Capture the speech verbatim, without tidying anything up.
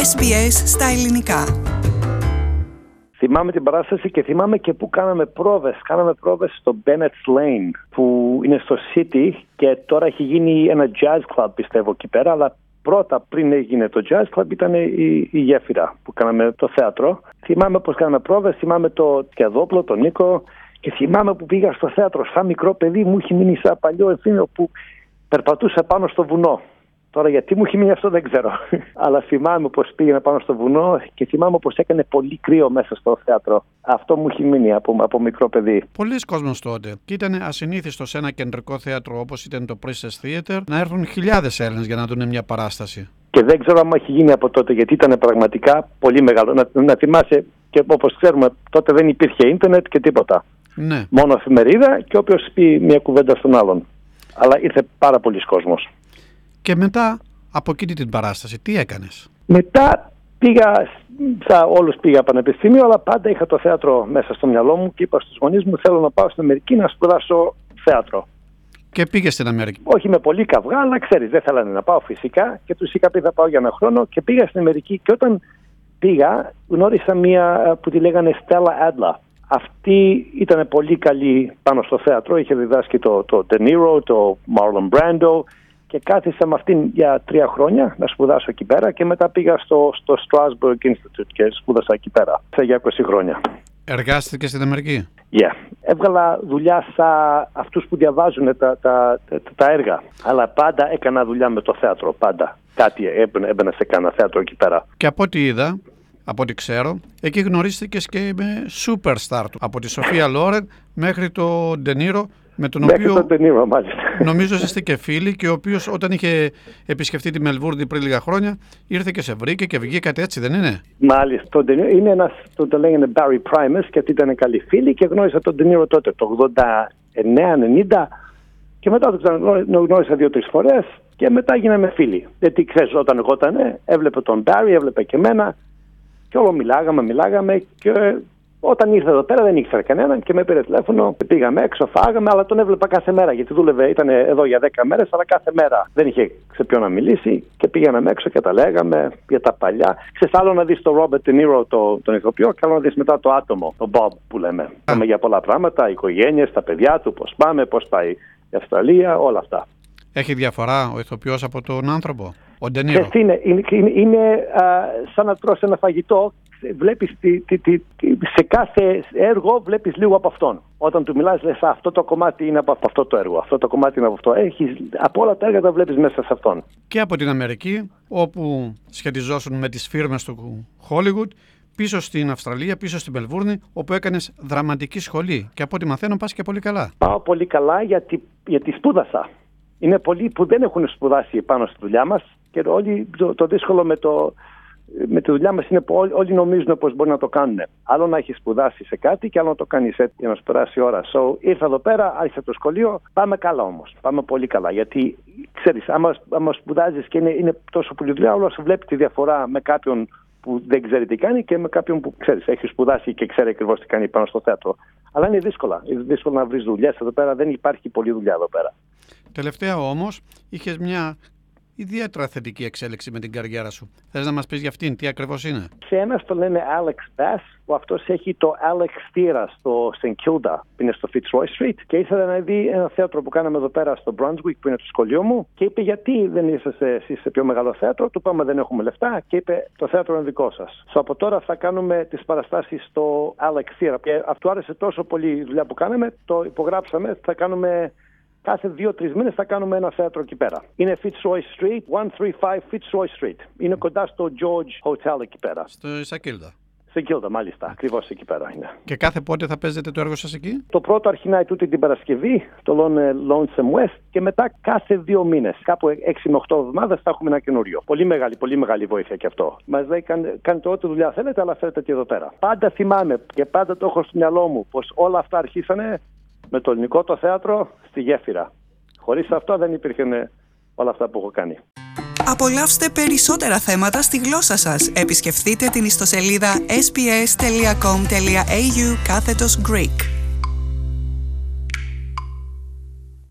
Ες Μπι Ες στα ελληνικά. Θυμάμαι την παράσταση και θυμάμαι και που κάναμε πρόβες. Κάναμε πρόβες στο Bennett's Lane, που είναι στο City και τώρα έχει γίνει ένα jazz club, πιστεύω, εκεί πέρα. Αλλά πρώτα, πριν έγινε το jazz club, ήταν η, η γέφυρα που κάναμε το θέατρο. Θυμάμαι πως κάναμε πρόβες, θυμάμαι το Κιαδόπλο, τον Νίκο. Και θυμάμαι που πήγα στο θέατρο σαν μικρό παιδί, μου είχε μείνει σαν παλιό ευθύνιο που περπατούσα πάνω στο βουνό. Τώρα γιατί μου έχει μείνει αυτό δεν ξέρω. Αλλά θυμάμαι πως πήγαινα πάνω στο βουνό και θυμάμαι πως έκανε πολύ κρύο μέσα στο θέατρο. Αυτό μου έχει μείνει από, από μικρό παιδί. Πολλοί κόσμος τότε. Και ήταν ασυνήθιστο σε ένα κεντρικό θέατρο όπως ήταν το Princess Theatre να έρθουν χιλιάδες Έλληνες για να δουν μια παράσταση. Και δεν ξέρω αν έχει γίνει από τότε, γιατί ήταν πραγματικά πολύ μεγάλο. Να, να θυμάσαι, και όπως ξέρουμε, τότε δεν υπήρχε ίντερνετ και τίποτα. Ναι. Μόνο εφημερίδα και όποιος πει μια κουβέντα στον άλλον. Αλλά ήρθε πάρα πολλοί κόσμος. Και μετά από εκείνη την παράσταση, τι έκανες? Μετά πήγα, θα όλους πήγα πανεπιστήμιο, αλλά πάντα είχα το θέατρο μέσα στο μυαλό μου και είπα στους γονείς μου: θέλω να πάω στην Αμερική να σπουδάσω θέατρο. Και πήγες στην Αμερική? Όχι με πολύ καυγά, αλλά ξέρεις, δεν θέλανε να πάω φυσικά και τους είχα πει θα πάω για ένα χρόνο και πήγα στην Αμερική. Και όταν πήγα, γνώρισα μία που τη λέγανε Stella Adler. Αυτή ήταν πολύ καλή πάνω στο θέατρο, είχε διδάσκει το, το De Niro, το Marlon Brando. Και κάθισα με αυτήν για τρία χρόνια να σπουδάσω εκεί πέρα και μετά πήγα στο, στο Strasbourg Institute και σπούδασα εκεί πέρα για είκοσι χρόνια. Εργάστηκες στην Αμερική? Yeah. Έβγαλα δουλειά σαν αυτούς που διαβάζουν τα, τα, τα, τα έργα. Αλλά πάντα έκανα δουλειά με το θέατρο, πάντα. Κάτι έμπαινα, έμπαινα σε κάνα θέατρο εκεί πέρα. Και από ό,τι είδα, από ό,τι ξέρω, εκεί γνωρίστηκες και με superstar του. Από τη Σοφία Λόρεν μέχρι το De Niro, με τον Μέχρι οποίο τον De Niro, μάλιστα. Νομίζω είστε και φίλοι, και ο οποίος όταν είχε επισκεφτεί τη Μελβούρνη πριν λίγα χρόνια ήρθε και σε βρήκε και βγήκατε, έτσι δεν είναι? Μάλιστα. Το De Niro είναι ένας, το, το λέγανε Barry Primus, γιατί ήταν καλοί φίλοι και γνώρισα τον De Niro τότε το ογδόντα εννέα ενενήντα και μετά το ξαναγνώρισα δύο-τρεις φορές και μετά γίναμε φίλοι. Γιατί ξέρεις, όταν εγώ ήταν, έβλεπε τον Barry, έβλεπε και εμένα και όλο μιλάγαμε, μιλάγαμε και όταν ήρθε εδώ πέρα δεν ήξερα κανέναν και με πήρε τηλέφωνο. Πήγαμε έξω, φάγαμε, αλλά τον έβλεπα κάθε μέρα γιατί δούλευε, ήταν εδώ για δέκα μέρες, αλλά κάθε μέρα δεν είχε σε ποιον να μιλήσει και πήγαμε έξω και τα λέγαμε για τα παλιά. Ξέρεις, άλλο να δεις τον Robert De Niro, το, τον ηθοποιό, και άλλο να δεις μετά το άτομο, τον Bob που λέμε. Πάμε για πολλά πράγματα, οι οικογένειες, τα παιδιά του, πώς πάμε, πώς πάει η Αυστραλία, όλα αυτά. Έχει διαφορά ο ηθοποιός από τον άνθρωπο, ο De Niro? Είναι, είναι, είναι, είναι α, σαν να τρως ένα φαγητό. Βλέπεις τη, τη, τη, τη, σε κάθε έργο βλέπεις λίγο από αυτόν. Όταν του μιλάς λες αυτό το κομμάτι είναι από αυτό το έργο, αυτό το κομμάτι είναι από αυτό. Έχεις, από όλα τα έργα τα βλέπεις μέσα σε αυτόν. Και από την Αμερική, όπου σχετιζόσουν με τις φίρμες του Hollywood, πίσω στην Αυστραλία, πίσω στην Μελβούρνη, όπου έκανες δραματική σχολή. Και από ό,τι μαθαίνω πας και πολύ καλά. Πάω πολύ καλά γιατί, γιατί σπούδασα. Είναι πολλοί που δεν έχουν σπουδάσει πάνω στη δουλειά μας και όλοι, το, το δύσκολο με το... με τη δουλειά μας είναι που όλοι, όλοι νομίζουν πως μπορεί να το κάνουν. Άλλο να έχει σπουδάσει σε κάτι και άλλο να το κάνεις έτσι για να σου περάσει η ώρα. So, ήρθα εδώ πέρα, άρχισα το σχολείο. Πάμε καλά όμως. Πάμε πολύ καλά. Γιατί ξέρεις, άμα, άμα σπουδάζεις και είναι, είναι τόσο πολύ δουλειά, όλος βλέπει τη διαφορά με κάποιον που δεν ξέρει τι κάνει και με κάποιον που ξέρεις, έχει σπουδάσει και ξέρει ακριβώς τι κάνει πάνω στο θέατρο. Αλλά είναι δύσκολα. Είναι δύσκολο να βρεις δουλειές εδώ πέρα. Δεν υπάρχει πολλή δουλειά εδώ πέρα. Τελευταία όμως είχες μια ιδιαίτερα θετική εξέλιξη με την καριέρα σου. Θες να μας πεις για αυτήν, τι ακριβώς είναι? Σε ένας το λένε Alex Bass, που αυτός έχει το Alex Theatre στο Saint Kilda, που είναι στο Fitzroy Street, και ήθελε να δει ένα θέατρο που κάναμε εδώ πέρα στο Brunswick, που είναι το σχολείο μου, και είπε γιατί δεν είσαι εσύ σε πιο μεγάλο θέατρο. Του είπαμε δεν έχουμε λεφτά και είπε το θέατρο είναι δικό σας. So, από τώρα θα κάνουμε τις παραστάσεις στο Alex Theatre. Και αυτό άρεσε τόσο πολύ η δουλειά που κάναμε, το υπογράψαμε, θα κάνουμε... Κάθε δύο-τρεις μήνες θα κάνουμε ένα θέατρο εκεί πέρα. Είναι Fitzroy Street, εκατόν τριάντα πέντε Fitzroy Street. Είναι κοντά στο George Hotel εκεί πέρα. Στο Σακίλδα. Σε Κίλδα, μάλιστα. Ακριβώς εκεί πέρα είναι. Και κάθε πότε θα παίζετε το έργο σας εκεί? Το πρώτο αρχινάει τούτη την Παρασκευή, το λένε Lonesome West, και μετά κάθε δύο μήνες, κάπου έξι με οκτώ εβδομάδες, θα έχουμε ένα καινούριο. Πολύ μεγάλη, πολύ μεγάλη βοήθεια και αυτό. Μας λέει: κάνετε ό,τι δουλειά θέλετε, αλλά φέρετε και εδώ πέρα. Πάντα θυμάμαι και πάντα το έχω στο μυαλό μου πως όλα αυτά αρχίσανε με το ελληνικό το θέατρο στη γέφυρα. Χωρίς αυτό δεν υπήρχαν όλα αυτά που έχω κάνει. Απολαύστε περισσότερα θέματα στη γλώσσα σας. Επισκεφτείτε την ιστοσελίδα ες μπι ες τελεία κομ τελεία έι γιου κάθετος Greek.